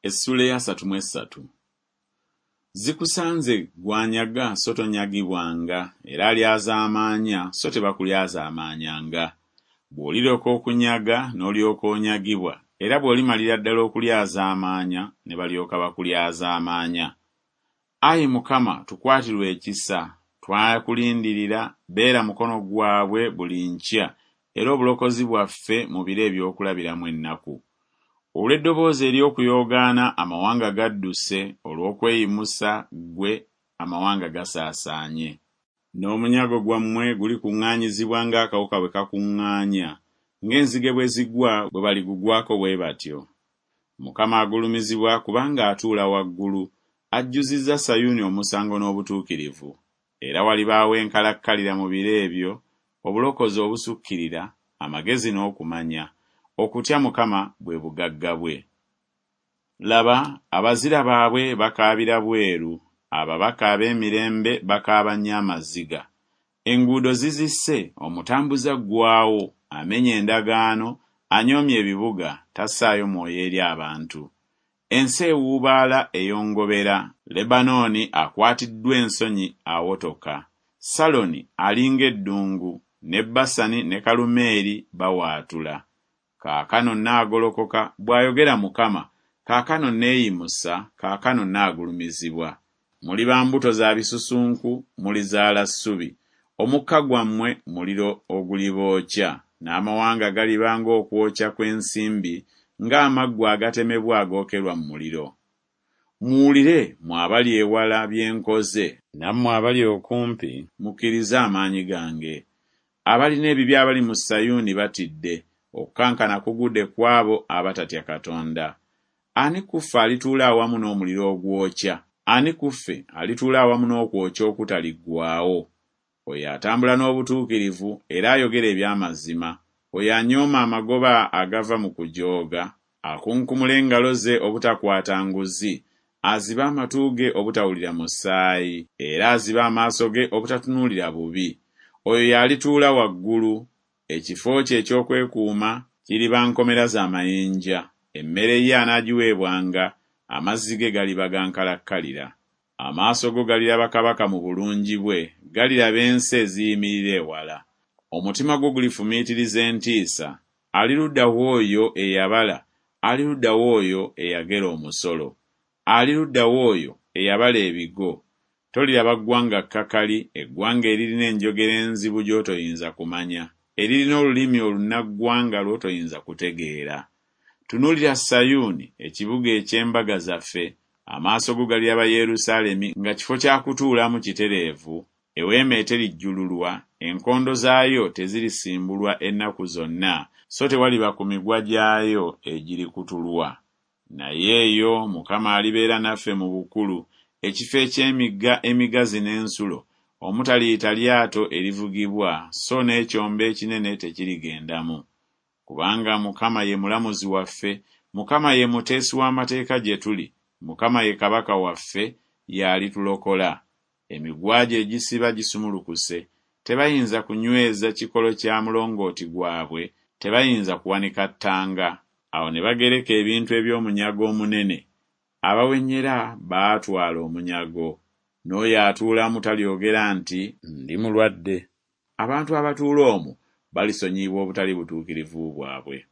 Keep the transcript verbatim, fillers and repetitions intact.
Essula ya asatu mu esatu. Zikusanze gwanyaga so tonyagibwanga, era alyazaamaanya so tebakulyazaamaanyanga. Bw'olirooka okunyaga n'olyoka onyagibwa, era bw'olimalira ddala okulyazaamaanya ne balyoka bakulyazaamaanya. Ayi Mukama, tukwatirwe ekisa, twakulindirira, beera mukono gwabwe buli nkya, era obulokozi bwaffe mu biro eby'okulabiramu ennaku. Olw'eddoboozi ery'okuyoogaana amawanga gadduse, olw'okweyimusa ggwe amawanga gasaasaanye. N'omunyago gwammwe guli kuŋŋaanyizibwa ng'akawuka bwe kakuŋŋaanya, ng'enzige bwe zigwa bwe baligugwako bwe batyo. Mukama agulumizibwa kubanga atuula waggulu, ajjuzizza Sayuuni omusango n'obutuukirivu. Era walibaawo enkalakkalira mu biro ebyo, obulokozi obusukkirira, amagezi n'okumanya. Okutya Mukama bwe bugagga bwe. Laba, abazira baabwe bakaabira bweru, ababaka ab'emirembe bakaaba nnyo amaziga. Enguudo zizisse, omutambuza ggwawo, amenya endagaano, anyoomye ebibuga, tassaayo mwoyo eri abantu. Ensi ewuubaala eyongobera, Lebanooni akwatiddwa ensonyi awotoka. Saloni alinga eddungu, ne Basani ne Kalumeeri bawaatula. Kaakano nnaagolokoka, bw'ayogera Mukama, kaakano nneeyimusa, kaakano nnaagulumizibwa. Muli ba mbuto za bisusunku, mulizaala ssubi. Omukka gwammwe muliro ogulibookya, n'amawanga galiba ng'okwokya kw'ensimbi, ng'amaggwa agatemebwa agookerwa mu muliro. Muwulire mmwe abali ewala bye nkoze, nammwe abali okumpi, mukkirize amaanyi gange. Abalina ebibi abali mu Sayuuni batidde, okukankana kugudde kw'abo abatatya Katonda. Ani ku ffe alituula awamu n'omuliro ogwokya? Ani ku ffe alituula awamu n'okwokya okutaliggwaawo? Oyo atambula n'obutuukirivu era ayogera eby'amazima. Oyo anyooma amagoba agava mu kujooga, akunkumula engalo ze obutakwata nguzi, aziba amatu ge obutawulira musaayi, era aziba amaaso ge obutatunuulira bubi. Oyo yalituula waggulu, ekifo kye eky'okwekuuma kiriba nkomera z'amayinja. Emmere ye anaagiweebwanga, amazzi ge galiba gankalakkalira. Amaaso go galiraba kabaka mu bulungi bwe, galiraba ensi eziyimirira ewala. Omutima gwo gulifumiitiriza entiisa. Ali ludda w'oyo eyabala, ali ludda w'oyo eyagera omusolo, ali ludda w'oyo eyabala ebigo. Toliraba ggwanga kkakali, eggwanga eririna enjogera enzibu gy'otoyinza kumanya, eririna olulimi olunnaggwanga lw'otoyinza kutegeera. Tunuulira Sayuuni, ekibuga eky'embaga zaffe, amaaso go galiraba Yerusaalemi nga kifo kya kutuulamu kitereevu, eweema eterijjululwa, enkondo zaayo tezirisimbulwa ennaku zonna, so tewaliba ku migwa gyayo egirikutulwa. Naye eyo Mukama alibeera naffe mu bukulu, ekifo eky'emigga emigazi n'ensulo, omutaliyita lyato erivugibwa, so n'ekyombo ekinene tekirigendamu. Kubanga Mukama ye mulamuzi waffe, Mukama ye muteesi w'amateeka gye tuli, Mukama ye kabaka waffe, y'alitulokola. Emigwa gye egisiba gisumulukuse, tebayinza kunyweza kikolo kya mulongooti gwabwe, tebayinza kuwanika ttanga. Awo ne bagereka ebintu eby'omunyago omunene. Abawenyera baatwala omunyago. N'oyo atuulamu talyogera nti, ndi mulwadde. Abantu abatuula omwo balisonyiyibwa obutali butuukirivu bwabwe.